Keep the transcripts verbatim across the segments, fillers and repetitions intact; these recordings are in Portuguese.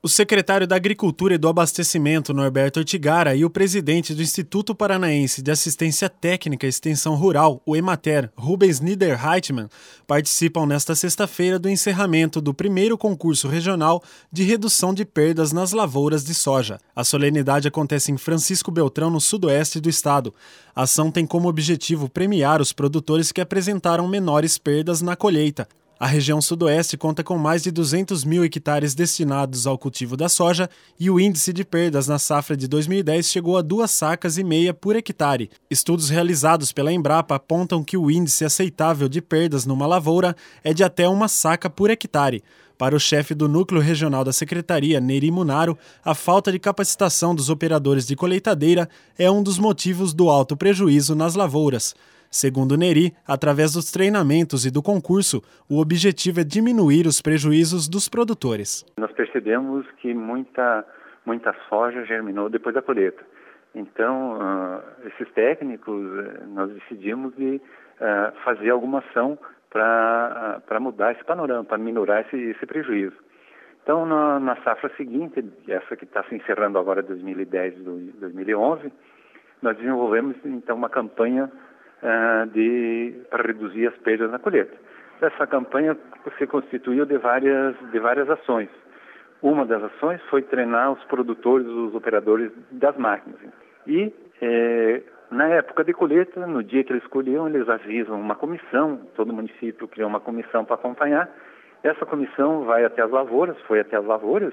O secretário da Agricultura e do Abastecimento, Norberto Ortigara, e o presidente do Instituto Paranaense de Assistência Técnica e Extensão Rural, o Emater, Rubens Niederreitmann, participam nesta sexta-feira do encerramento do primeiro concurso regional de redução de perdas nas lavouras de soja. A solenidade acontece em Francisco Beltrão, no sudoeste do estado. A ação tem como objetivo premiar os produtores que apresentaram menores perdas na colheita. A região sudoeste conta com mais de duzentos mil hectares destinados ao cultivo da soja e o índice de perdas na safra de dois mil e dez chegou a duas sacas e meia por hectare. Estudos realizados pela Embrapa apontam que o índice aceitável de perdas numa lavoura é de até uma saca por hectare. Para o chefe do Núcleo Regional da Secretaria, Neri Munaro, a falta de capacitação dos operadores de colheitadeira é um dos motivos do alto prejuízo nas lavouras. Segundo Neri, através dos treinamentos e do concurso, o objetivo é diminuir os prejuízos dos produtores. Nós percebemos que muita, muita soja germinou depois da colheita. Então, uh, esses técnicos, uh, nós decidimos de uh, fazer alguma ação para uh, para mudar esse panorama, para minorar esse, esse prejuízo. Então, na, na safra seguinte, essa que está se encerrando agora, dois mil e dez e dois mil e onze, nós desenvolvemos então uma campanha Uh, de, para reduzir as perdas na colheita. Essa campanha se constituiu de várias, de várias ações. Uma das ações foi treinar os produtores, os operadores das máquinas. E, eh, na época de colheita, no dia que eles colhiam, eles avisam uma comissão, todo município criou uma comissão para acompanhar. Essa comissão vai até as lavouras, foi até as lavouras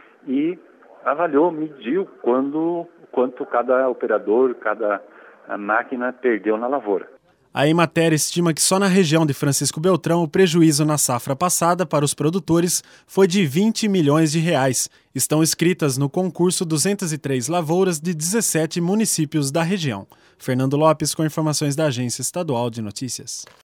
e avaliou, mediu quando, quanto cada operador, cada a máquina perdeu na lavoura. A Emater estima que só na região de Francisco Beltrão o prejuízo na safra passada para os produtores foi de vinte milhões de reais. Estão inscritas no concurso duzentas e três lavouras de dezessete municípios da região. Fernando Lopes com informações da Agência Estadual de Notícias.